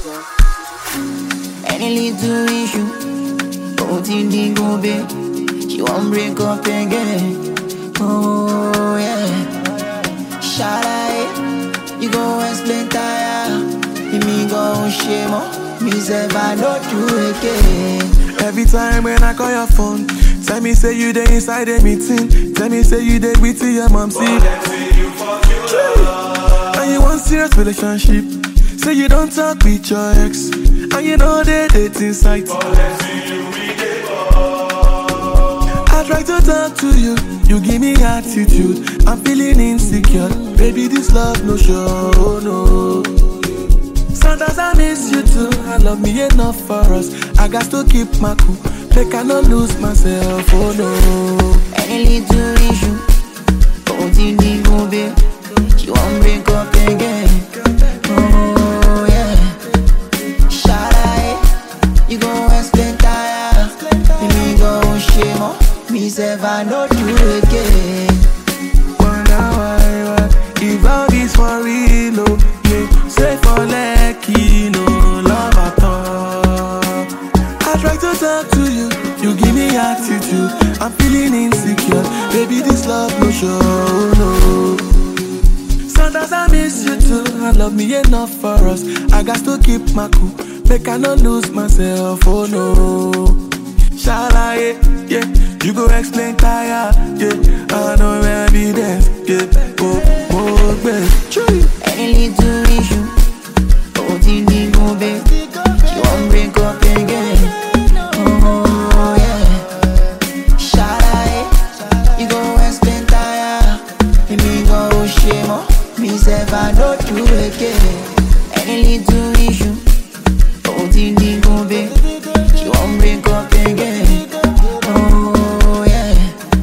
Any little issue, don't think they go big. She won't break up again. Oh yeah, Shawty, you go explain tire. Me go shame on me, say I don't do again. Every time when I call your phone, tell me say you there inside a meeting. Tell me say you there with your mom, see. And you want serious relationship. Say you don't talk with your ex, and you know they date inside. I try to talk to you, you give me attitude. I'm feeling insecure, baby this love no show, no. Sometimes I miss you too, I love me enough for us. I got to keep my cool, they cannot lose myself, oh no. Any little issue, don't think they go big. She won't break up again. Oh yeah, Shawty, you go explain tire. Me go shame on me, say I don't do again. Wonder why, if all this for real, oh, yeah. Say for lucky, no love at all. I try to talk to you, you give me attitude. I'm feeling insecure, baby this love no show, no. Sometimes I miss you too, I love me enough for us. I got to keep my cool, make I not lose myself, oh no. Shall I, yeah, you go explain tire, yeah. I know evidence, yeah, oh, babe. Any little issue, don't think they go big. She won't break up again. Oh yeah, Shawty, you go explain tire. Me go shame on me, say I don't do again. Any little issue, don't think they go big. She won't break up again. Oh yeah,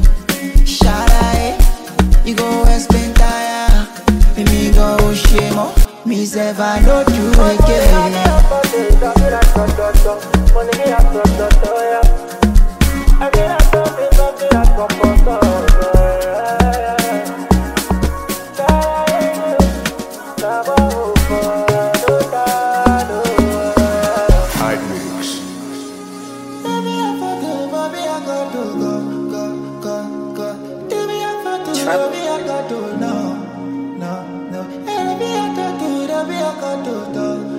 Shawty, you go explain tire. Me go shame on me, say I don't do again. Trouble.